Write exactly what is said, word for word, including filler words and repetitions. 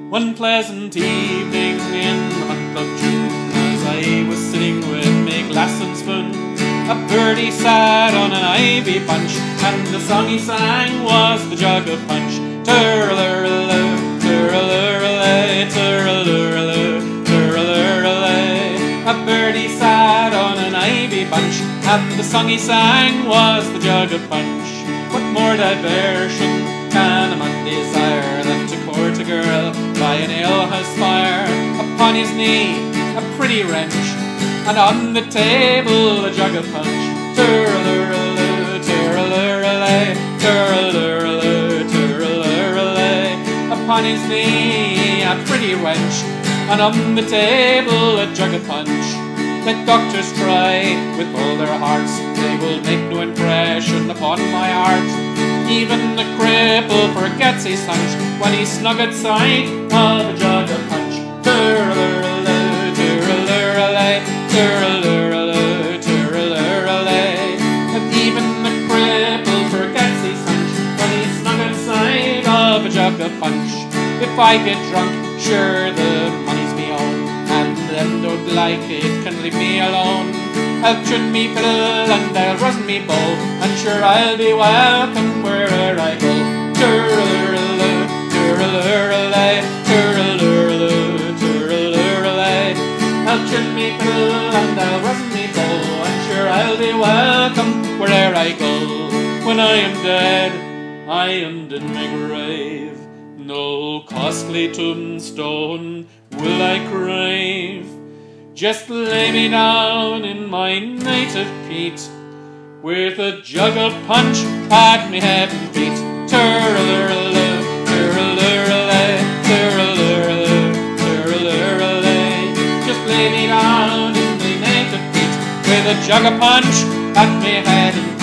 One pleasant evening in the month of June, as I was sitting with me glass and spoon, a birdie sat on an ivy bunch, and the song he sang was the jug of punch. Turraluraloo, turraluralay, turraluraloo, turraluralay. A birdie sat on an ivy bunch, and the song he sang was the jug of punch. What more diversion can a man desire than to court a girl by an alehouse fire? Upon his knee a pretty wrench, and on the table a jug of punch. Turraluraloo, turraluralay, turraluraloo, turraluralay. Upon his knee a pretty wench, and on the table a jug of punch. Let doctors try with all their hearts, they will make no impression upon my heart. Even the cripple forgets his hunch when he's snug outside of a jug of punch. Turraluraloo, turraluralay, turraluraloo, turraluralay. And even the cripple forgets his hunch when he's snug outside of a jug of punch. If I get drunk, sure the money's me own, and them don't like it can leave me alone. I'll tune me fiddle and I'll rosin me bow, and sure I'll be welcome where'er I go. Turraluraloo, turraluralay, turraluraloo, turraluralay. I'll tune me fiddle and I'll rosin me bow, and sure I'll be welcome where'er I go. When I am dead, I am in my grave, no costly tombstone will I crave. Just lay me down in my native peat, with a jug of punch at me head and feet. Turraluraloo, turraluralay, turraluraloo, turraluralay. Just lay me down in my native peat, with a jug of punch at me head and feet.